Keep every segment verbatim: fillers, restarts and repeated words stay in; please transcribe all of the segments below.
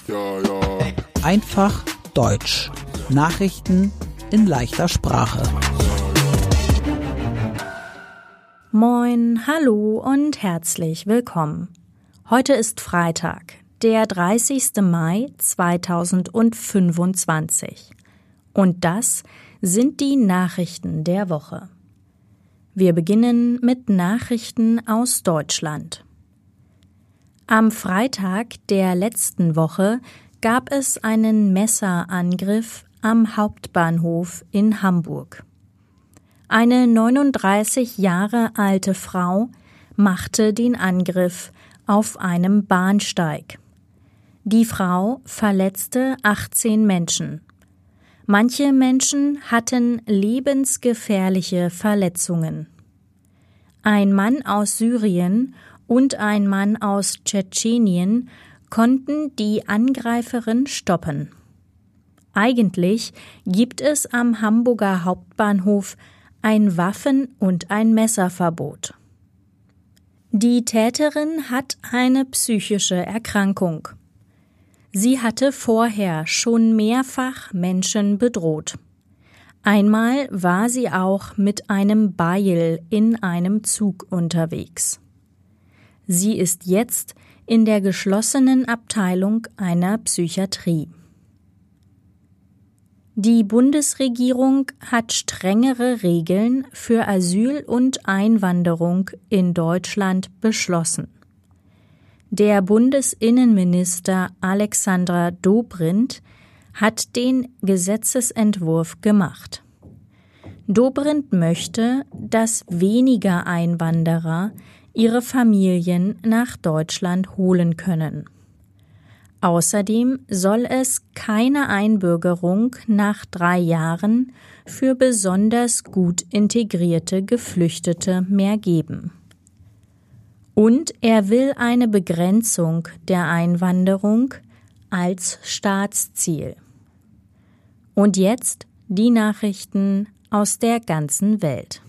Einfach Deutsch. Nachrichten in leichter Sprache. Moin, hallo und herzlich willkommen. Heute ist Freitag, der dreißigster Mai zweitausendfünfundzwanzig. Und das sind die Nachrichten der Woche. Wir beginnen mit Nachrichten aus Deutschland. Am Freitag der letzten Woche gab es einen Messerangriff am Hauptbahnhof in Hamburg. Eine neununddreißig Jahre alte Frau machte den Angriff auf einem Bahnsteig. Die Frau verletzte achtzehn Menschen. Manche Menschen hatten lebensgefährliche Verletzungen. Ein Mann aus Syrien und ein Mann aus Tschetschenien konnten die Angreiferin stoppen. Eigentlich gibt es am Hamburger Hauptbahnhof ein Waffen- und ein Messerverbot. Die Täterin hat eine psychische Erkrankung. Sie hatte vorher schon mehrfach Menschen bedroht. Einmal war sie auch mit einem Beil in einem Zug unterwegs. Sie ist jetzt in der geschlossenen Abteilung einer Psychiatrie. Die Bundesregierung hat strengere Regeln für Asyl und Einwanderung in Deutschland beschlossen. Der Bundesinnenminister Alexandra Dobrindt hat den Gesetzesentwurf gemacht. Dobrindt möchte, dass weniger Einwanderer ihre Familien nach Deutschland holen können. Außerdem soll es keine Einbürgerung nach drei Jahren für besonders gut integrierte Geflüchtete mehr geben. Und er will eine Begrenzung der Einwanderung als Staatsziel. Und jetzt die Nachrichten aus der ganzen Welt.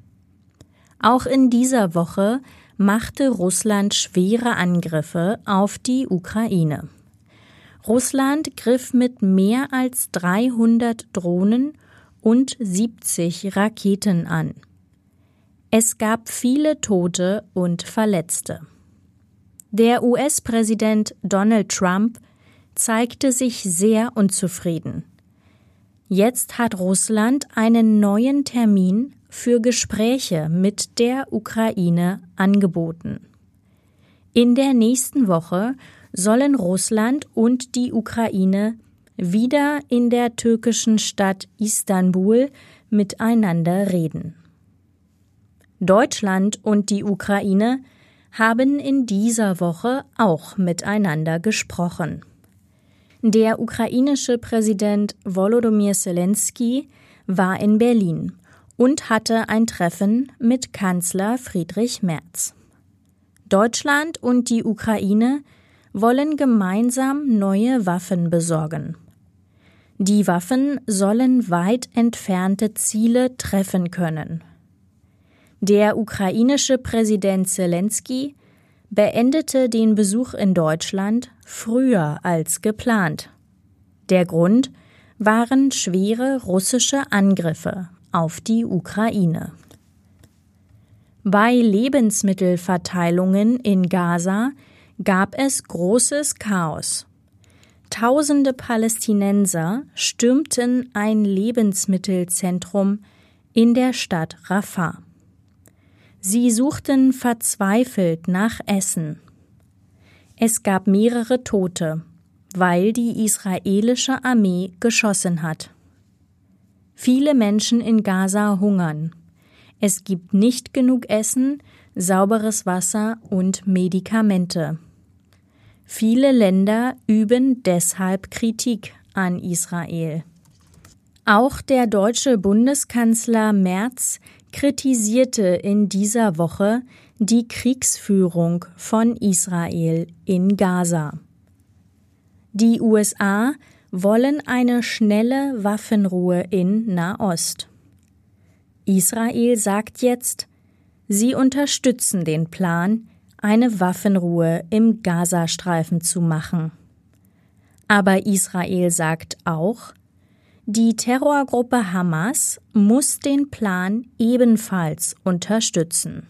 Auch in dieser Woche machte Russland schwere Angriffe auf die Ukraine. Russland griff mit mehr als dreihundert Drohnen und siebzig Raketen an. Es gab viele Tote und Verletzte. Der U S-Präsident Donald Trump zeigte sich sehr unzufrieden. Jetzt hat Russland einen neuen Termin für Gespräche mit der Ukraine angeboten. In der nächsten Woche sollen Russland und die Ukraine wieder in der türkischen Stadt Istanbul miteinander reden. Deutschland und die Ukraine haben in dieser Woche auch miteinander gesprochen. Der ukrainische Präsident Volodymyr Zelensky war in Berlin und hatte ein Treffen mit Kanzler Friedrich Merz. Deutschland und die Ukraine wollen gemeinsam neue Waffen besorgen. Die Waffen sollen weit entfernte Ziele treffen können. Der ukrainische Präsident Zelensky beendete den Besuch in Deutschland früher als geplant. Der Grund waren schwere russische Angriffe auf die Ukraine. Bei Lebensmittelverteilungen in Gaza gab es großes Chaos. Tausende Palästinenser stürmten ein Lebensmittelzentrum in der Stadt Rafah. Sie suchten verzweifelt nach Essen. Es gab mehrere Tote, weil die israelische Armee geschossen hat. Viele Menschen in Gaza hungern. Es gibt nicht genug Essen, sauberes Wasser und Medikamente. Viele Länder üben deshalb Kritik an Israel. Auch der deutsche Bundeskanzler Merz kritisierte in dieser Woche die Kriegsführung von Israel in Gaza. Die U S A wollen eine schnelle Waffenruhe in Nahost. Israel sagt jetzt, sie unterstützen den Plan, eine Waffenruhe im Gazastreifen zu machen. Aber Israel sagt auch, die Terrorgruppe Hamas muss den Plan ebenfalls unterstützen.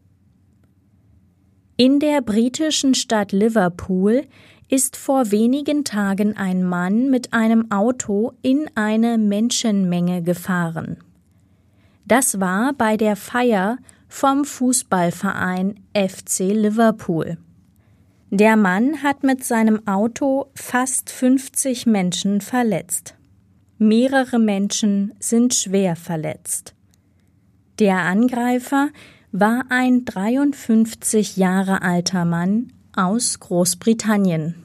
In der britischen Stadt Liverpool ist vor wenigen Tagen ein Mann mit einem Auto in eine Menschenmenge gefahren. Das war bei der Feier vom Fußballverein F C Liverpool. Der Mann hat mit seinem Auto fast fünfzig Menschen verletzt. Mehrere Menschen sind schwer verletzt. Der Angreifer war ein dreiundfünfzig Jahre alter Mann aus Großbritannien.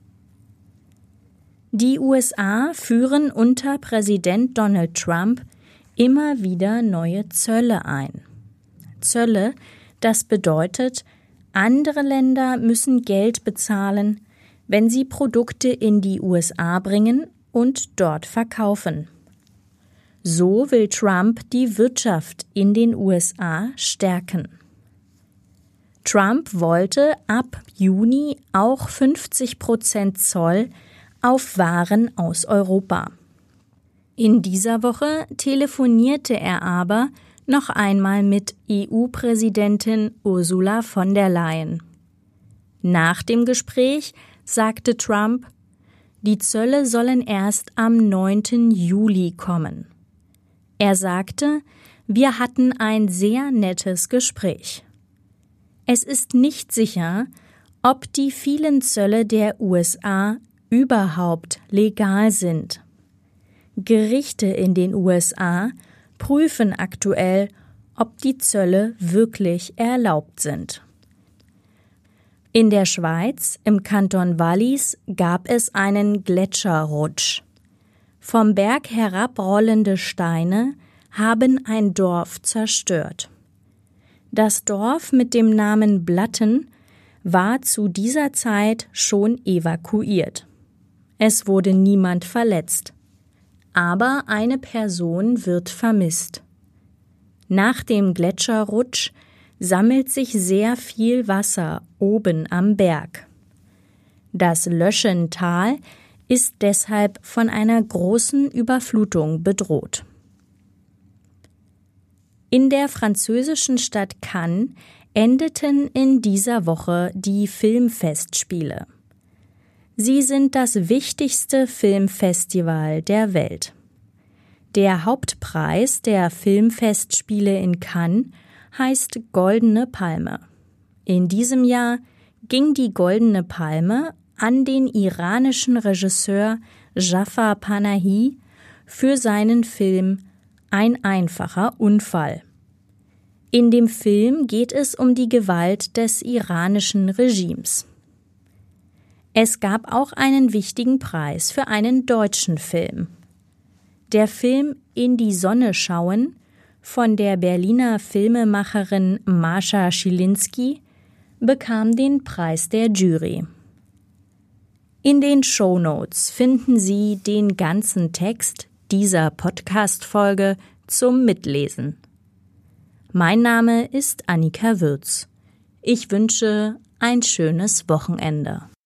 Die U S A führen unter Präsident Donald Trump immer wieder neue Zölle ein. Zölle, das bedeutet, andere Länder müssen Geld bezahlen, wenn sie Produkte in die U S A bringen und dort verkaufen. So will Trump die Wirtschaft in den U S A stärken. Trump wollte ab Juni auch fünfzig Prozent Zoll auf Waren aus Europa. In dieser Woche telefonierte er aber noch einmal mit E U-Präsidentin Ursula von der Leyen. Nach dem Gespräch sagte Trump, die Zölle sollen erst am neunten Juli kommen. Er sagte, wir hatten ein sehr nettes Gespräch. Es ist nicht sicher, ob die vielen Zölle der U S A überhaupt legal sind. Gerichte in den U S A prüfen aktuell, ob die Zölle wirklich erlaubt sind. In der Schweiz, im Kanton Wallis, gab es einen Gletscherrutsch. Vom Berg herabrollende Steine haben ein Dorf zerstört. Das Dorf mit dem Namen Blatten war zu dieser Zeit schon evakuiert. Es wurde niemand verletzt. Aber eine Person wird vermisst. Nach dem Gletscherrutsch sammelt sich sehr viel Wasser oben am Berg. Das Löschental ist deshalb von einer großen Überflutung bedroht. In der französischen Stadt Cannes endeten in dieser Woche die Filmfestspiele. Sie sind das wichtigste Filmfestival der Welt. Der Hauptpreis der Filmfestspiele in Cannes heißt Goldene Palme. In diesem Jahr ging die Goldene Palme an den iranischen Regisseur Jafar Panahi für seinen Film Ein einfacher Unfall. In dem Film geht es um die Gewalt des iranischen Regimes. Es gab auch einen wichtigen Preis für einen deutschen Film. Der Film In die Sonne schauen von der Berliner Filmemacherin Mascha Schilinski bekam den Preis der Jury. In den Shownotes finden Sie den ganzen Text dieser Podcast-Folge zum Mitlesen. Mein Name ist Annika Würz. Ich wünsche ein schönes Wochenende.